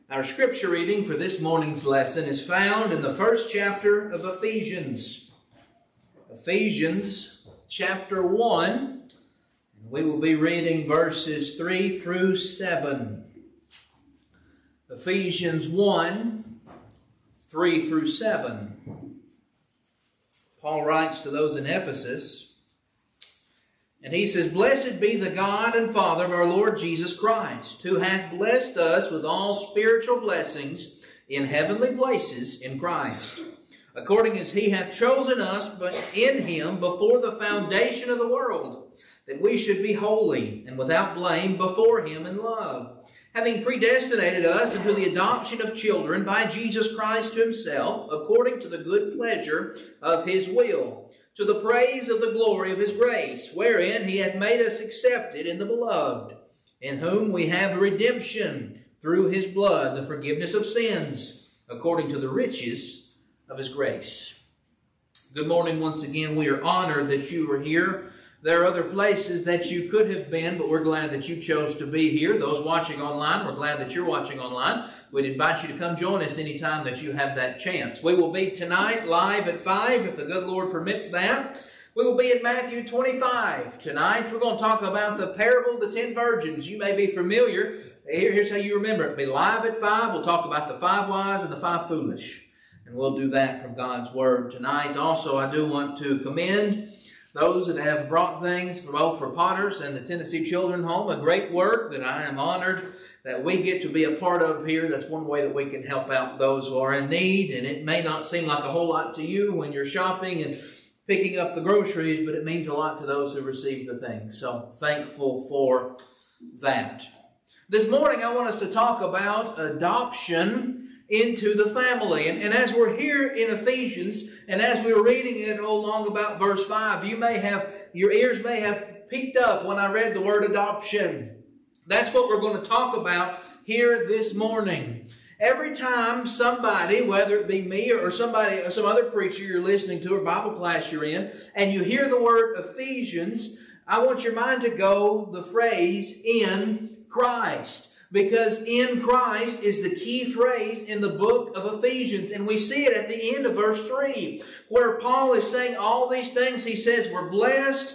Our scripture reading for this morning's lesson is found in the first chapter of Ephesians. Ephesians chapter 1. And we will be reading verses 3 through 7. Ephesians 1, 3 through 7. Paul writes to those in Ephesus, and he says, "Blessed be the God and Father of our Lord Jesus Christ, who hath blessed us with all spiritual blessings in heavenly places in Christ, according as he hath chosen us in him before the foundation of the world, that we should be holy and without blame before him in love, having predestinated us into the adoption of children by Jesus Christ to himself, according to the good pleasure of his will, to the praise of the glory of his grace, wherein he hath made us accepted in the beloved, in whom we have redemption through his blood, the forgiveness of sins, according to the riches of his grace." Good morning once again. We are honored that you are here. There are other places that you could have been, but we're glad that you chose to be here. Those watching online, we're glad that you're watching online. We'd invite you to come join us anytime that you have that chance. We will be tonight live at 5, if the good Lord permits that. We will be in Matthew 25 tonight. We're going to talk about the parable of the 10 virgins. You may be familiar. Here's how you remember it. Be live at 5. We'll talk about the 5 wise and the 5 foolish. And we'll do that from God's Word tonight. Also, I do want to commend those that have brought things for both for Potters and the Tennessee Children's Home, a great work that I am honored that we get to be a part of here. That's one way that we can help out those who are in need. And it may not seem like a whole lot to you when you're shopping and picking up the groceries, but it means a lot to those who receive the things. So thankful for that. This morning I want us to talk about adoption into the family. And as we're here in Ephesians, and as we're reading it along about verse 5, your ears may have peaked up when I read the word adoption. That's what we're going to talk about here this morning. Every time somebody, whether it be me or somebody or some other preacher you're listening to or Bible class you're in, and you hear the word Ephesians, I want your mind to go the phrase "in Christ." Because in Christ is the key phrase in the book of Ephesians. And we see it at the end of verse 3, where Paul is saying all these things. He says we're blessed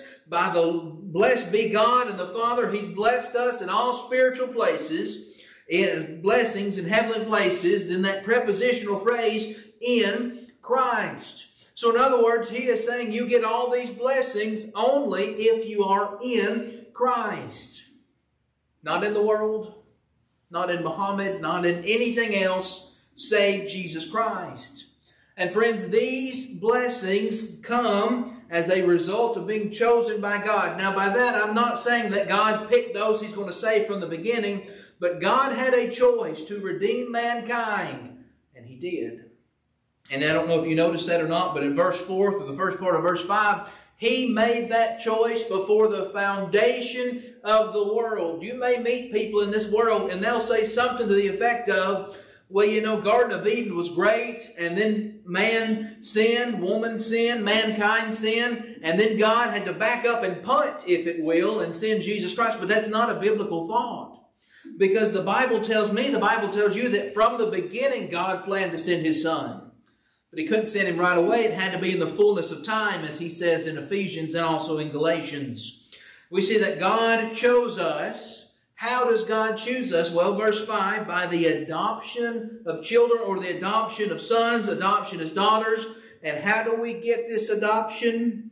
be God and the Father. He's blessed us in all spiritual places, in blessings in heavenly places. Then that prepositional phrase, in Christ. So in other words, he is saying you get all these blessings only if you are in Christ. Not in the world, not in Muhammad, not in anything else save Jesus Christ. And friends, these blessings come as a result of being chosen by God. Now by that, I'm not saying that God picked those he's going to save from the beginning, but God had a choice to redeem mankind, and he did. And I don't know if you noticed that or not, but in verse 4, through the first part of verse 5, he made that choice before the foundation of the world. You may meet people in this world and they'll say something to the effect of, well, you know, Garden of Eden was great, and then man sinned, woman sinned, mankind sinned, and then God had to back up and punt, if it will, and send Jesus Christ. But that's not a biblical thought. Because the Bible tells you that from the beginning God planned to send his Son. But he couldn't send him right away. It had to be in the fullness of time, as he says in Ephesians and also in Galatians. We see that God chose us. How does God choose us? Well, verse 5, by the adoption of children, or the adoption of sons, adoption as daughters. And how do we get this adoption?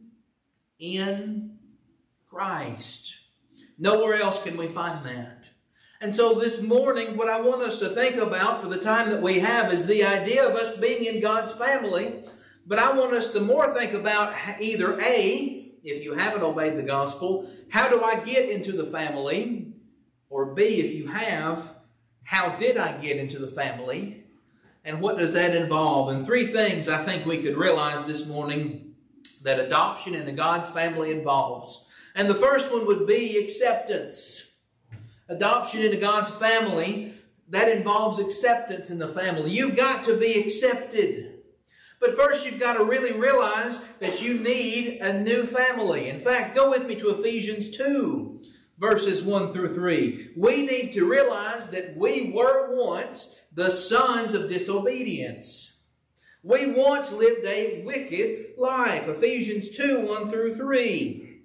In Christ. Nowhere else can we find that. And so this morning, what I want us to think about for the time that we have is the idea of us being in God's family. But I want us to more think about either A, if you haven't obeyed the gospel, how do I get into the family? Or B, if you have, how did I get into the family? And what does that involve? And 3 things I think we could realize this morning that adoption into God's family involves. And the first one would be acceptance. Adoption into God's family, that involves acceptance in the family. You've got to be accepted. But first you've got to really realize that you need a new family. In fact, go with me to Ephesians 2, verses 1 through 3. We need to realize that we were once the sons of disobedience. We once lived a wicked life. Ephesians 2, 1 through 3.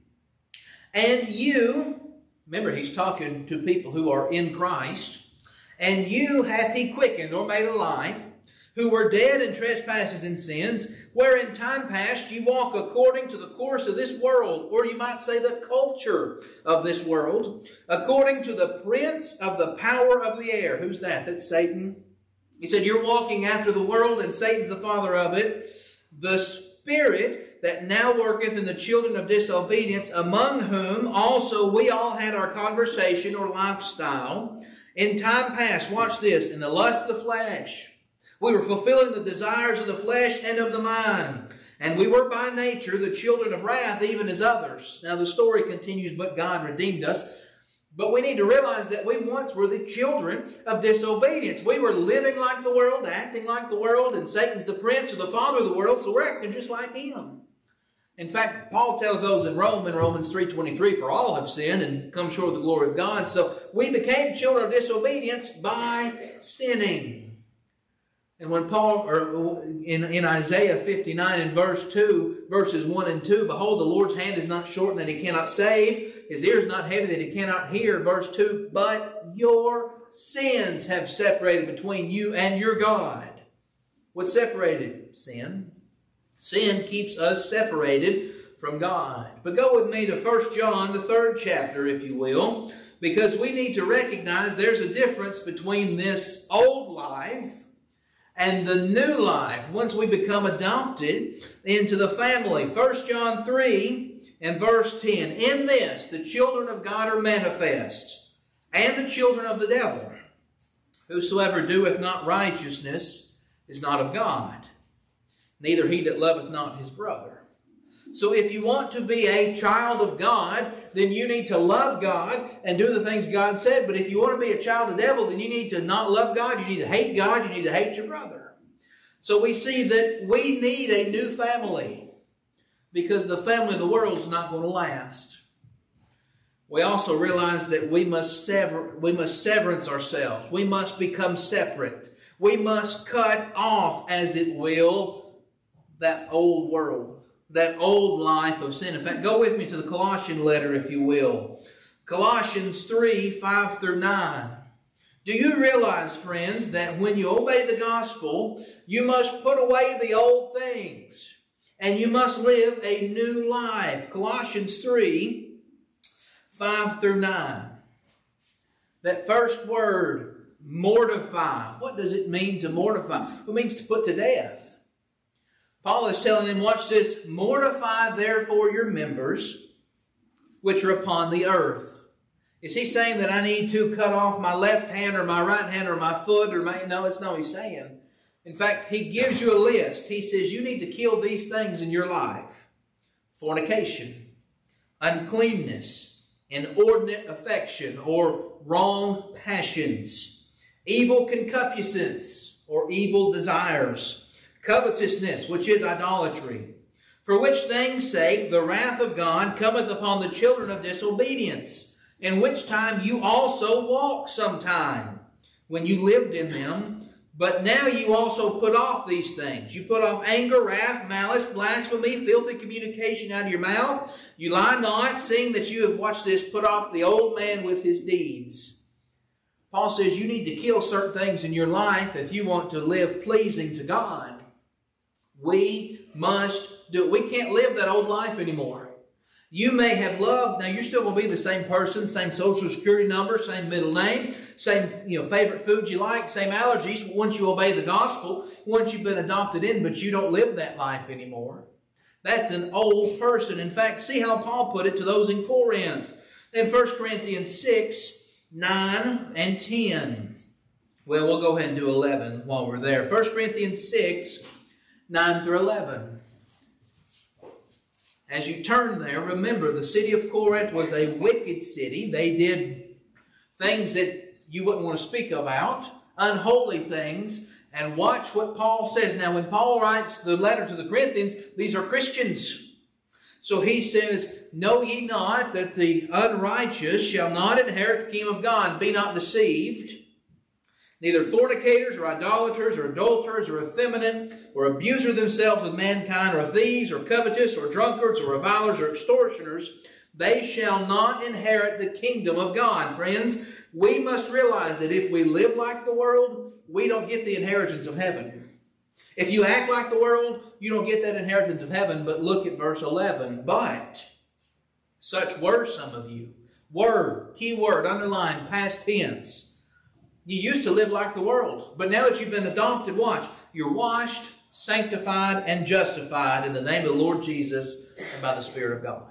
And you, remember he's talking to people who are in Christ, and you hath he quickened or made alive, who were dead in trespasses and sins, where in time past you walk according to the course of this world, or you might say the culture of this world, according to the prince of the power of the air. Who's that? That's Satan. He said you're walking after the world, and Satan's the father of it. The spirit that now worketh in the children of disobedience, among whom also we all had our conversation or lifestyle in time past. Watch this. In the lust of the flesh, we were fulfilling the desires of the flesh and of the mind. And we were by nature the children of wrath, even as others. Now the story continues, but God redeemed us. But we need to realize that we once were the children of disobedience. We were living like the world, acting like the world, and Satan's the prince or the father of the world, so we're acting just like him. In fact, Paul tells those in Romans 3:23, for all have sinned and come short of the glory of God. So we became children of disobedience by sinning. And when Paul, or in Isaiah 59 and verse 2, verses 1 and 2, behold, the Lord's hand is not shortened that he cannot save, his ear is not heavy that he cannot hear. Verse 2, but your sins have separated between you and your God. What separated? Sin. Sin keeps us separated from God. But go with me to 1 John, the 3rd chapter, if you will, because we need to recognize there's a difference between this old life and the new life once we become adopted into the family. 1 John 3 and verse 10. In this, the children of God are manifest, and the children of the devil. Whosoever doeth not righteousness is not of God, neither he that loveth not his brother. So if you want to be a child of God, then you need to love God and do the things God said. But if you want to be a child of the devil, then you need to not love God. You need to hate God. You need to hate your brother. So we see that we need a new family because the family of the world is not going to last. We also realize that we must severance ourselves. We must become separate. We must cut off, as it will, that old world. That old life of sin. In fact, go with me to the Colossian letter, if you will. Colossians 3, 5 through 9. Do you realize, friends, that when you obey the gospel, you must put away the old things and you must live a new life? Colossians 3, 5 through 9. That first word, mortify. What does it mean to mortify? It means to put to death. Paul is telling them, watch this, mortify therefore your members which are upon the earth. Is he saying that I need to cut off my left hand or my right hand or my foot or my... No, it's not what he's saying. In fact, he gives you a list. He says you need to kill these things in your life. Fornication, uncleanness, inordinate affection or wrong passions, evil concupiscence or evil desires, covetousness, which is idolatry, for which things' sake the wrath of God cometh upon the children of disobedience, in which time you also walked sometime, when you lived in them. But now you also put off these things. You put off anger, wrath, malice, blasphemy, filthy communication out of your mouth. You lie not, seeing that you have, watched this, put off the old man with his deeds. Paul says you need to kill certain things in your life if you want to live pleasing to God. We must do it. We can't live that old life anymore. You may have loved, now you're still going to be the same person, same social security number, same middle name, same favorite food you like, same allergies once you obey the gospel, once you've been adopted in, but you don't live that life anymore. That's an old person. In fact, see how Paul put it to those in Corinth. In 1 Corinthians 6, 9 and 10. Well, we'll go ahead and do 11 while we're there. 1 Corinthians 6, 9 through 11. As you turn there, remember the city of Corinth was a wicked city. They did things that you wouldn't want to speak about, unholy things. And watch what Paul says. Now, when Paul writes the letter to the Corinthians, these are Christians. So he says, know ye not that the unrighteous shall not inherit the kingdom of God? Be not deceived. Neither fornicators, or idolaters, or adulterers, or effeminate, or abusers themselves with mankind, or thieves, or covetous, or drunkards, or revilers, or extortioners, they shall not inherit the kingdom of God. Friends, we must realize that if we live like the world, we don't get the inheritance of heaven. If you act like the world, you don't get that inheritance of heaven. But look at verse 11. But such were some of you. Were, key word, underline, past tense. You used to live like the world. But now that you've been adopted, watch. You're washed, sanctified, and justified in the name of the Lord Jesus and by the Spirit of God.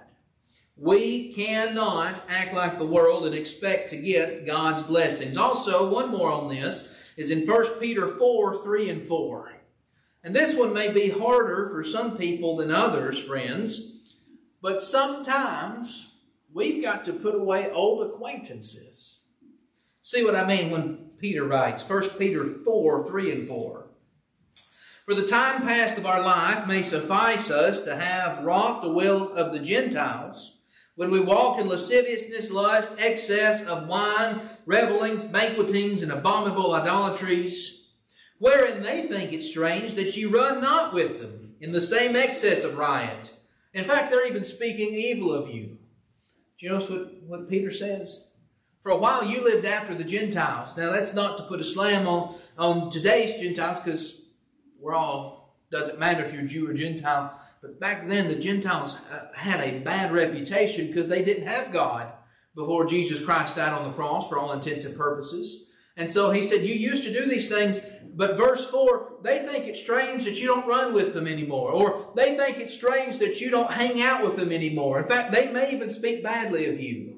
We cannot act like the world and expect to get God's blessings. Also, one more on this is in 1 Peter 4, 3 and 4. And this one may be harder for some people than others, friends. But sometimes we've got to put away old acquaintances. See what I mean when Peter writes, 1 Peter 4, 3 and 4. For the time past of our life may suffice us to have wrought the will of the Gentiles, when we walk in lasciviousness, lust, excess of wine, revellings, banquetings, and abominable idolatries, wherein they think it strange that ye run not with them in the same excess of riot. In fact, they're even speaking evil of you. Do you notice what Peter says? For a while you lived after the Gentiles. Now that's not to put a slam on today's Gentiles, because doesn't matter if you're Jew or Gentile. But back then the Gentiles had a bad reputation because they didn't have God before Jesus Christ died on the cross for all intents and purposes. And so he said, you used to do these things, but verse 4, they think it's strange that you don't run with them anymore. Or they think it's strange that you don't hang out with them anymore. In fact, they may even speak badly of you.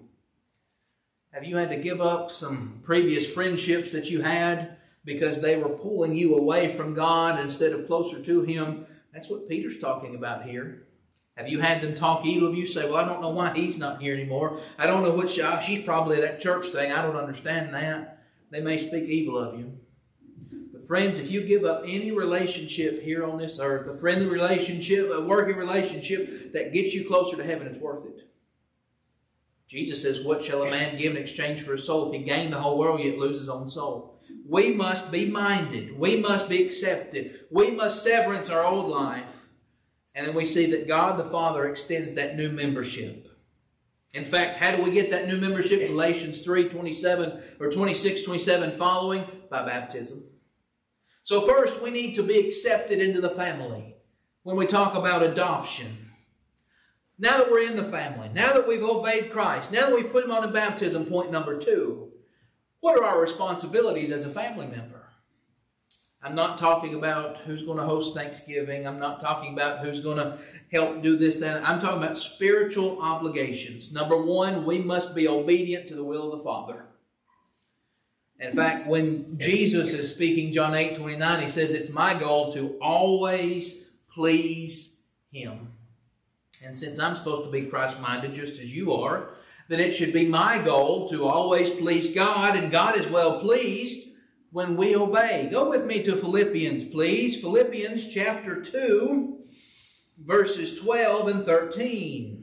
Have you had to give up some previous friendships that you had because they were pulling you away from God instead of closer to Him? That's what Peter's talking about here. Have you had them talk evil of you? Say, well, I don't know why he's not here anymore. I don't know what she's probably at that church thing. I don't understand that. They may speak evil of you. But friends, if you give up any relationship here on this earth, a friendly relationship, a working relationship that gets you closer to heaven, it's worth it. Jesus says, what shall a man give in exchange for his soul? If he gain the whole world, yet lose his own soul. We must be minded. We must be accepted. We must severance our old life. And then we see that God the Father extends that new membership. In fact, how do we get that new membership? Galatians 3:27 or 26:27 following, by baptism. So first, we need to be accepted into the family when we talk about adoption. Now that we're in the family, now that we've obeyed Christ, now that we've put Him on a baptism, point number 2, what are our responsibilities as a family member? I'm not talking about who's going to host Thanksgiving. I'm not talking about who's going to help do this, that. I'm talking about spiritual obligations. Number 1, we must be obedient to the will of the Father. In fact, when Jesus is speaking, John 8:29, He says, it's my goal to always please Him. And since I'm supposed to be Christ-minded just as you are, then it should be my goal to always please God, and God is well pleased when we obey. Go with me to Philippians, please. Philippians chapter 2, verses 12 and 13.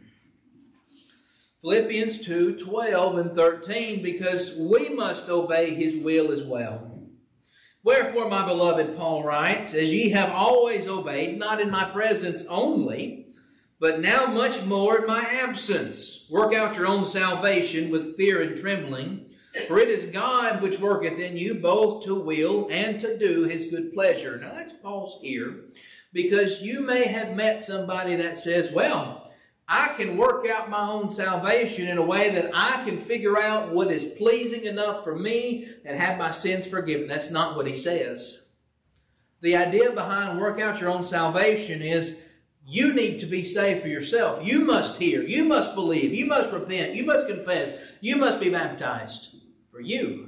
Philippians 2, 12 and 13, because we must obey His will as well. Wherefore, my beloved, Paul writes, as ye have always obeyed, not in my presence only, but now much more in my absence. Work out your own salvation with fear and trembling. For it is God which worketh in you both to will and to do His good pleasure. Now let's pause here, because you may have met somebody that says, well, I can work out my own salvation in a way that I can figure out what is pleasing enough for me and have my sins forgiven. That's not what he says. The idea behind work out your own salvation is you need to be saved for yourself. You must hear. You must believe. You must repent. You must confess. You must be baptized for you.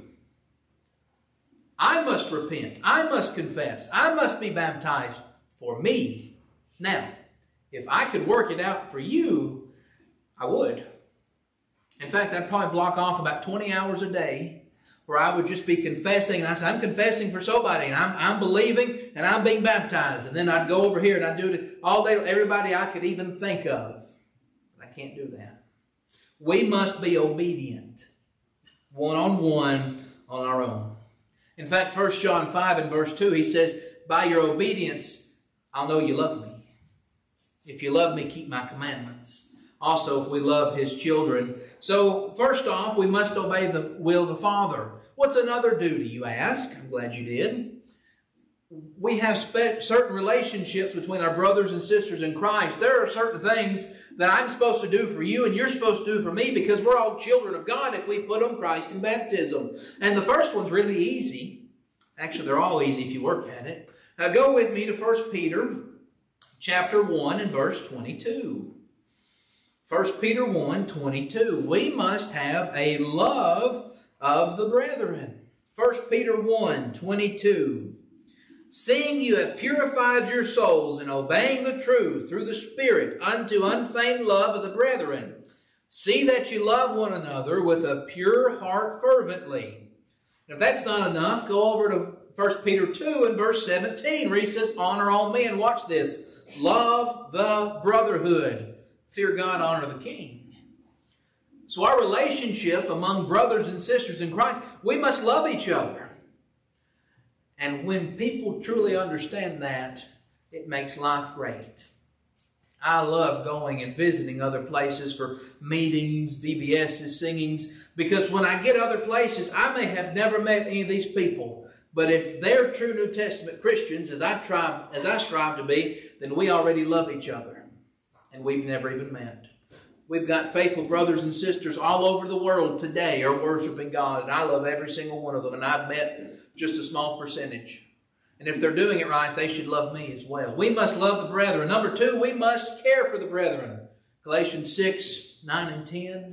I must repent. I must confess. I must be baptized for me. Now, if I could work it out for you, I would. In fact, I'd probably block off about 20 hours a day where I would just be confessing. And I say, I'm confessing for somebody, and I'm believing, and I'm being baptized. And then I'd go over here and I'd do it all day, everybody I could even think of. But I can't do that. We must be obedient, one-on-one, on our own. In fact, 1 John 5 and verse 2, he says, by your obedience, I'll know you love me. If you love me, keep my commandments. Also, if we love his children. So, first off, we must obey the will of the Father. What's another duty, you ask? I'm glad you did. We have certain relationships between our brothers and sisters in Christ. There are certain things that I'm supposed to do for you and you're supposed to do for me because we're all children of God if we put on Christ in baptism. And the first one's really easy. Actually, they're all easy if you work at it. Now, go with me to 1 Peter chapter 1 and verse 22. 1 Peter 1:22. We must have a love of the brethren. 1 Peter 1:22. Seeing you have purified your souls in obeying the truth through the Spirit unto unfeigned love of the brethren, see that you love one another with a pure heart fervently. If that's not enough, go over to 1 Peter 2 and verse 17, where he says, honor all men. Watch this. Love the brotherhood. Fear God, honor the king. So our relationship among brothers and sisters in Christ, we must love each other. And when people truly understand that, it makes life great. I love going and visiting other places for meetings, VBSs, singings, because when I get other places, I may have never met any of these people. But if they're true New Testament Christians, as I strive to be, then we already love each other. And we've never even met. We've got faithful brothers and sisters all over the world today are worshiping God. And I love every single one of them. And I've met just a small percentage. And if they're doing it right, they should love me as well. We must love the brethren. Number 2, we must care for the brethren. Galatians 6:9 and 10.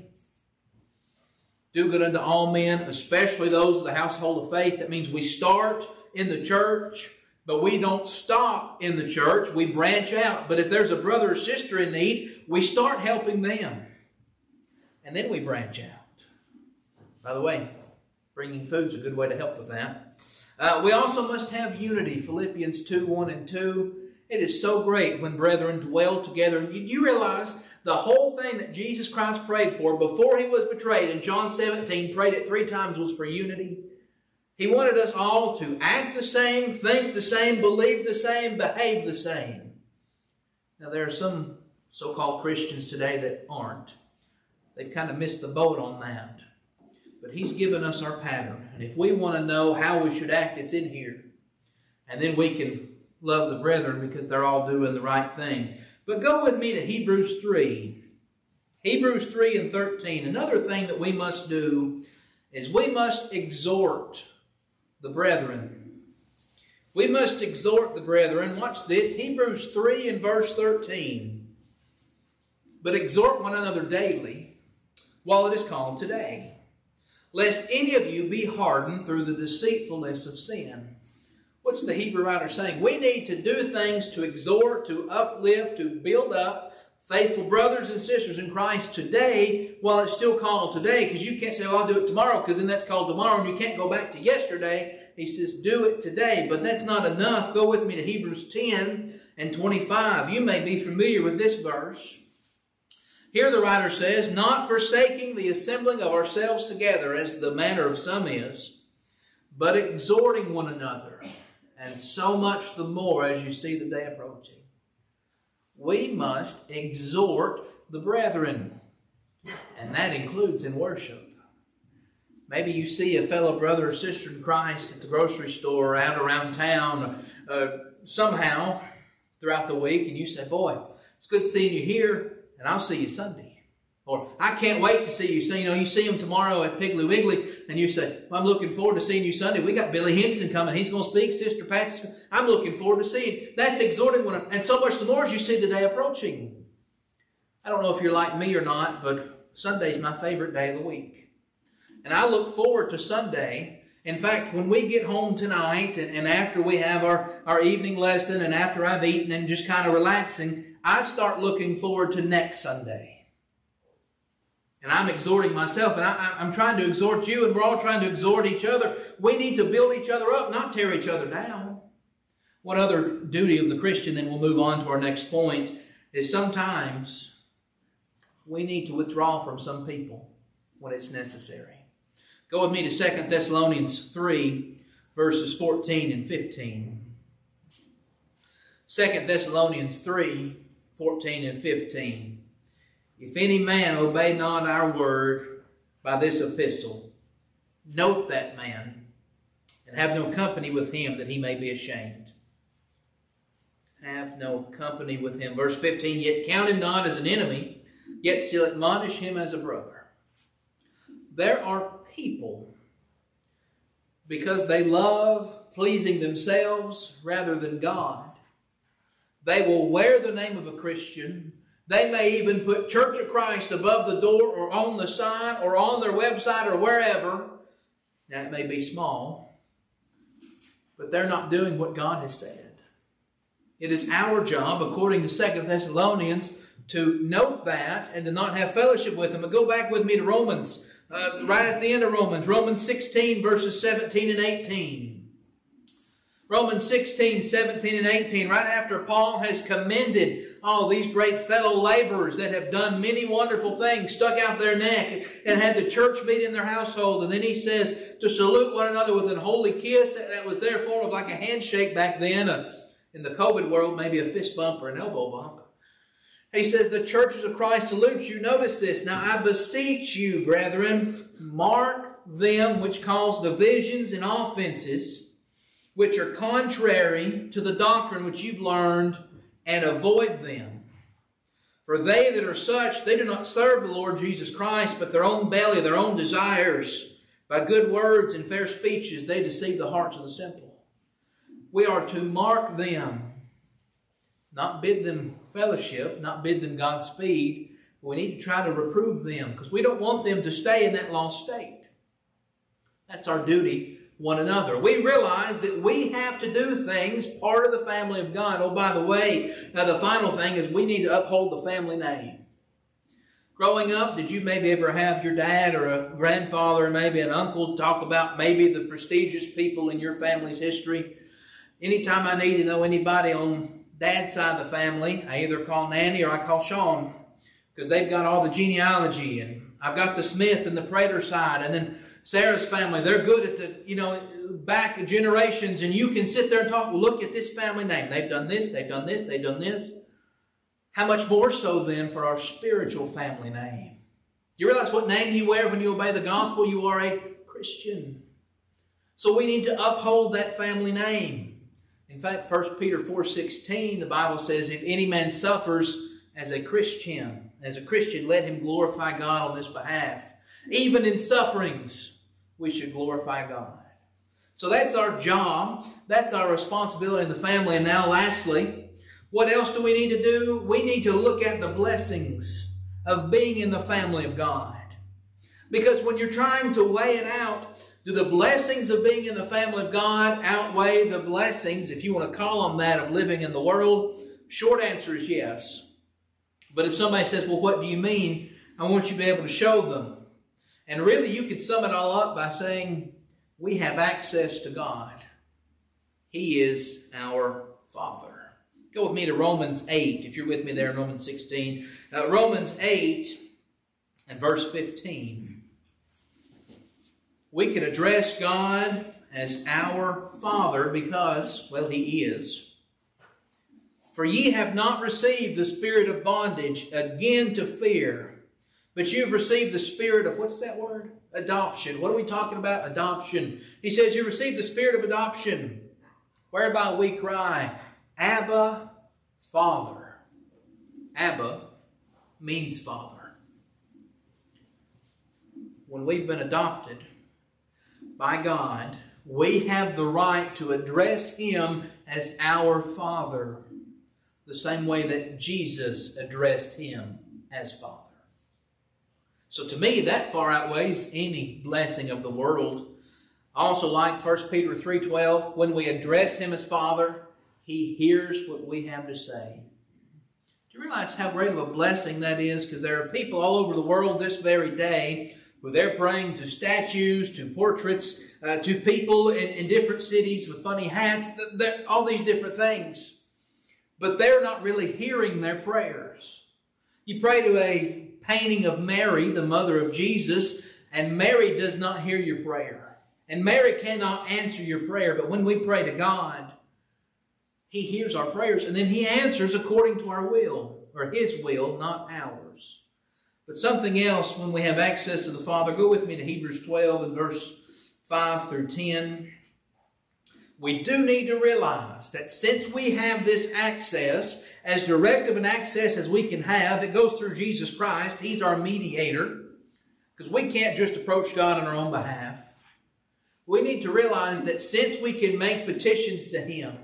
Do good unto all men, especially those of the household of faith. That means we start in the church, but we don't stop in the church. We branch out. But if there's a brother or sister in need, we start helping them. And then we branch out. By the way, bringing food's a good way to help with that. We also must have unity. Philippians 2:1 and 2. It is so great when brethren dwell together. You realize the whole thing that Jesus Christ prayed for before he was betrayed in John 17, prayed it 3 times, was for unity. He wanted us all to act the same, think the same, believe the same, behave the same. Now there are some so-called Christians today that aren't. They've kind of missed the boat on that. But he's given us our pattern. And if we want to know how we should act, it's in here. And then we can love the brethren because they're all doing the right thing. But go with me to Hebrews 3. Hebrews 3 and 13. Another thing that we must do is we must exhort the brethren. We must exhort the brethren. Watch this. Hebrews 3 and verse 13. But exhort one another daily while it is called today, lest any of you be hardened through the deceitfulness of sin. What's the Hebrew writer saying? We need to do things to exhort, to uplift, to build up faithful brothers and sisters in Christ today while it's still called today. Because you can't say, well, I'll do it tomorrow, because then that's called tomorrow and you can't go back to yesterday. He says, do it today. But that's not enough. Go with me to Hebrews 10 and 25. You may be familiar with this verse. Here the writer says, not forsaking the assembling of ourselves together, as the manner of some is, but exhorting one another, and so much the more as you see the day approaching. We must exhort the brethren, and that includes in worship. Maybe you see a fellow brother or sister in Christ at the grocery store or out around town somehow throughout the week, and you say, boy, it's good seeing you here. And I'll see you Sunday. Or, I can't wait to see you. So, you see him tomorrow at Piggly Wiggly, and you say, well, I'm looking forward to seeing you Sunday. We got Billy Henson coming. He's going to speak. Sister Pat's. I'm looking forward to seeing. That's exhorting one. And so much the more as you see the day approaching. I don't know if you're like me or not, but Sunday's my favorite day of the week. And I look forward to Sunday. In fact, when we get home tonight, and after we have our evening lesson, and after I've eaten and just kind of relaxing, I start looking forward to next Sunday. And I'm exhorting myself, and I'm trying to exhort you, and we're all trying to exhort each other. We need to build each other up, not tear each other down. One other duty of the Christian, then we'll move on to our next point, is sometimes we need to withdraw from some people when it's necessary. Go with me to 2 Thessalonians 3, verses 14 and 15. 2 Thessalonians 3, 14 and 15. If any man obey not our word by this epistle, note that man, and have no company with him, that he may be ashamed. Have no company with him. Verse 15, yet count him not as an enemy, yet still admonish him as a brother. There are people, because they love pleasing themselves rather than God, they will wear the name of a Christian. They may even put Church of Christ above the door or on the sign or on their website or wherever. Now it may be small, but they're not doing what God has said. It is our job, according to 2 Thessalonians, to note that and to not have fellowship with them. But go back with me to Romans, right at the end of Romans. Romans 16, verses 17 and 18. Romans 16, 17 and 18, right after Paul has commended all these great fellow laborers that have done many wonderful things, stuck out their neck and had the church meet in their household. And then he says to salute one another with an holy kiss. That was their form of like a handshake back then. In the COVID world, maybe a fist bump or an elbow bump. He says, the churches of Christ salute you. Notice this. Now I beseech you, brethren, mark them which cause divisions and offenses, which are contrary to the doctrine which you've learned, and avoid them. For they that are such, they do not serve the Lord Jesus Christ, but their own belly, their own desires. By good words and fair speeches, they deceive the hearts of the simple. We are to mark them, not bid them fellowship, not bid them Godspeed. We need to try to reprove them, because we don't want them to stay in that lost state. That's our duty one another. We realize that we have to do things part of the family of God. Oh, by the way, the final thing is we need to uphold the family name. Growing up, did you maybe ever have your dad or a grandfather or maybe an uncle talk about maybe the prestigious people in your family's history? Anytime I need to know anybody on Dad's side of the family, I either call Nanny or I call Sean, because they've got all the genealogy, and I've got the Smith and the Prater side, and then Sarah's family, they're good at the, back generations, and you can sit there and talk, well, look at this family name. They've done this, they've done this, they've done this. How much more so then for our spiritual family name? Do you realize what name you wear when you obey the gospel? You are a Christian. So we need to uphold that family name. In fact, 1 Peter 4:16, the Bible says, if any man suffers as a Christian, let him glorify God on his behalf. Even in sufferings, we should glorify God. So that's our job. That's our responsibility in the family. And now lastly, what else do we need to do? We need to look at the blessings of being in the family of God. Because when you're trying to weigh it out, do the blessings of being in the family of God outweigh the blessings, if you want to call them that, of living in the world? Short answer is yes. But if somebody says, well, what do you mean? I want you to be able to show them. And really, you could sum it all up by saying, we have access to God. He is our Father. Go with me to Romans 8, if you're with me there in Romans 16. Romans 8 and verse 15. We can address God as our Father because, well, He is. For ye have not received the spirit of bondage again to fear, but you've received the spirit of, what's that word? Adoption. What are we talking about? Adoption. He says you received the spirit of adoption, whereby we cry, Abba, Father. Abba means Father. When we've been adopted by God, we have the right to address Him as our Father, the same way that Jesus addressed Him as Father. So to me, that far outweighs any blessing of the world. I also like 1 Peter 3:12. When we address Him as Father, He hears what we have to say. Do you realize how great of a blessing that is? Because there are people all over the world this very day where they're praying to statues, to portraits, to people in different cities with funny hats, all these different things. But they're not really hearing their prayers. You pray to a painting of Mary, the mother of Jesus, and Mary does not hear your prayer. And Mary cannot answer your prayer, but when we pray to God, He hears our prayers, and then He answers according to our will, or His will, not ours. But something else, when we have access to the Father, go with me to Hebrews 12 and verse 5 through 10. We do need to realize that since we have this access, as direct of an access as we can have, it goes through Jesus Christ. He's our mediator, because we can't just approach God on our own behalf. We need to realize that since we can make petitions to Him,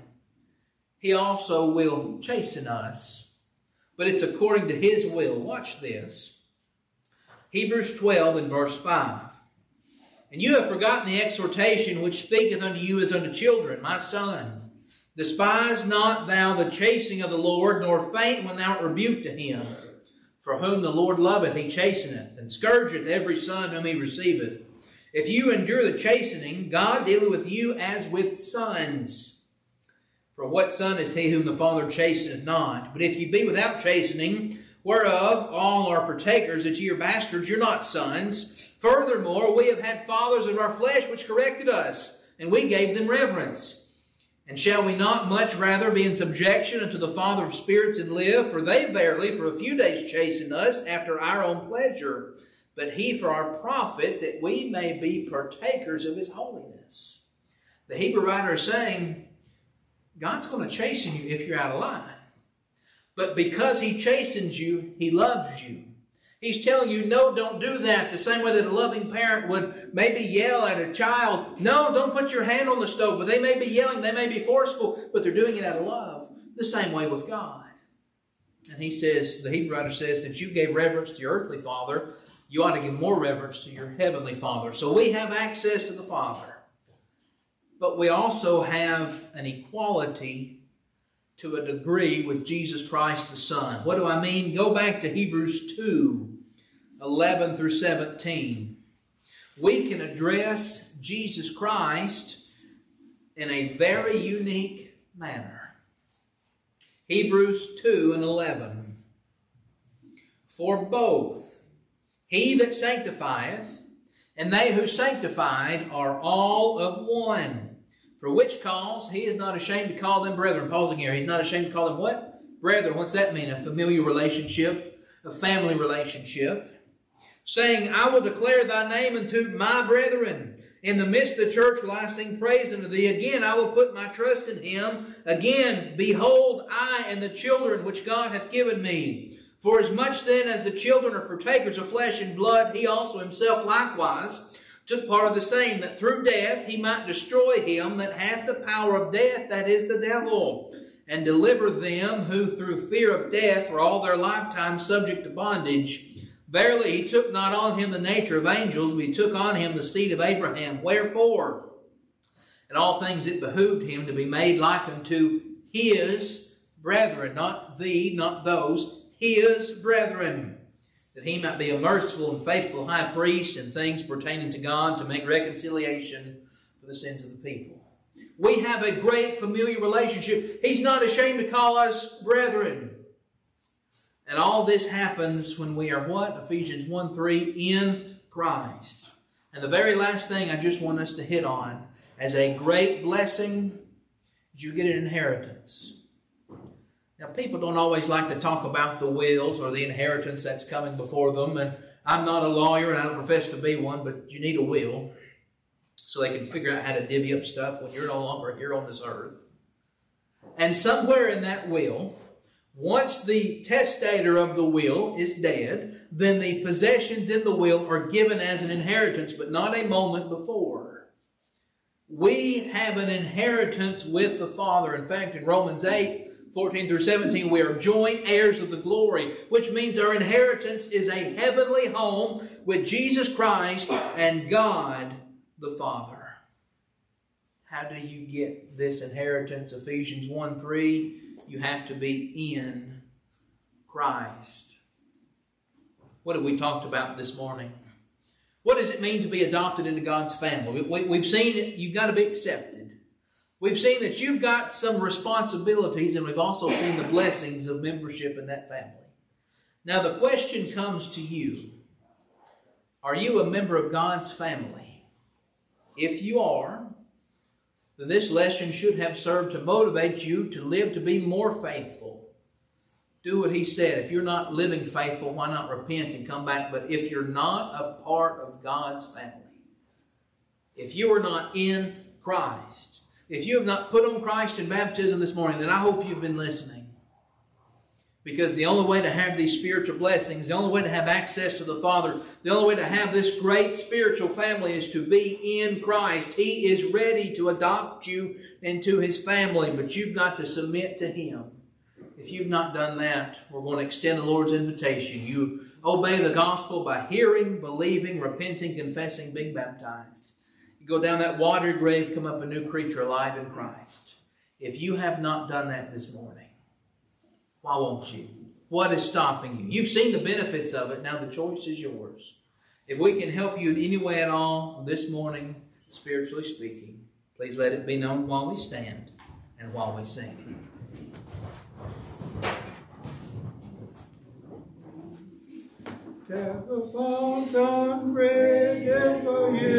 He also will chasten us. But it's according to His will. Watch this. Hebrews 12 and verse 5. And you have forgotten the exhortation which speaketh unto you as unto children, my son. Despise not thou the chastening of the Lord, nor faint when thou art rebuked of Him. For whom the Lord loveth, He chasteneth, and scourgeth every son whom He receiveth. If you endure the chastening, God dealeth with you as with sons. For what son is he whom the Father chasteneth not? But if ye be without chastening, whereof all are partakers, that ye are bastards, you're not sons. Furthermore, we have had fathers of our flesh which corrected us, and we gave them reverence. And shall we not much rather be in subjection unto the Father of spirits and live? For they verily for a few days chasten us after our own pleasure, but He for our profit, that we may be partakers of His holiness. The Hebrew writer is saying, God's going to chasten you if you're out of line. But because He chastens you, He loves you. He's telling you, no, don't do that. The same way that a loving parent would maybe yell at a child, no, don't put your hand on the stove. But they may be yelling, they may be forceful, but they're doing it out of love. The same way with God. And he says, the Hebrew writer says, that you gave reverence to your earthly father, you ought to give more reverence to your heavenly Father. So we have access to the Father. But we also have an equality to a degree with Jesus Christ the Son. What do I mean? Go back to Hebrews 2, 11 through 17. We can address Jesus Christ in a very unique manner. Hebrews 2 and 11. For both He that sanctifieth and they who sanctified are all of one. For which cause He is not ashamed to call them brethren. Pausing here. He's not ashamed to call them what? Brethren. What's that mean? A familiar relationship, a family relationship. Saying, I will declare thy name unto my brethren. In the midst of the church will I sing praise unto thee. Again, I will put my trust in Him. Again, behold, I and the children which God hath given me. For as much then as the children are partakers of flesh and blood, He also Himself likewise took part of the same, that through death He might destroy him that hath the power of death, that is the devil, and deliver them who through fear of death were all their lifetime subject to bondage. Verily He took not on Him the nature of angels, but He took on Him the seed of Abraham. Wherefore, in all things it behooved Him to be made like unto His brethren, not thee, not those, His brethren, that He might be a merciful and faithful high priest in things pertaining to God, to make reconciliation for the sins of the people. We have a great familiar relationship. He's not ashamed to call us brethren. And all this happens when we are what? Ephesians 1:3, in Christ. And the very last thing I just want us to hit on, as a great blessing, is you get an inheritance. Now, people don't always like to talk about the wills or the inheritance that's coming before them. And I'm not a lawyer and I don't profess to be one, but you need a will so they can figure out how to divvy up stuff when you're no longer here on this earth. And somewhere in that will, once the testator of the will is dead, then the possessions in the will are given as an inheritance, but not a moment before. We have an inheritance with the Father. In fact, in Romans 8, 14 through 17, we are joint heirs of the glory, which means our inheritance is a heavenly home with Jesus Christ and God the Father. How do you get this inheritance? Ephesians 1:3, you have to be in Christ. What have we talked about this morning? What does it mean to be adopted into God's family? We've seen it, you've got to be accepted. We've seen that you've got some responsibilities, and we've also seen the blessings of membership in that family. Now the question comes to you, are you a member of God's family? If you are, then this lesson should have served to motivate you to live to be more faithful. Do what he said. If you're not living faithful, why not repent and come back? But if you're not a part of God's family, if you are not in Christ, if you have not put on Christ in baptism this morning, then I hope you've been listening. Because the only way to have these spiritual blessings, the only way to have access to the Father, the only way to have this great spiritual family is to be in Christ. He is ready to adopt you into His family, but you've got to submit to Him. If you've not done that, we're going to extend the Lord's invitation. You obey the gospel by hearing, believing, repenting, confessing, being baptized. You go down that watery grave, come up a new creature alive in Christ. If you have not done that this morning, why won't you? What is stopping you? You've seen the benefits of it. Now the choice is yours. If we can help you in any way at all this morning, spiritually speaking, please let it be known while we stand and while we sing. There's a fountain ready for you.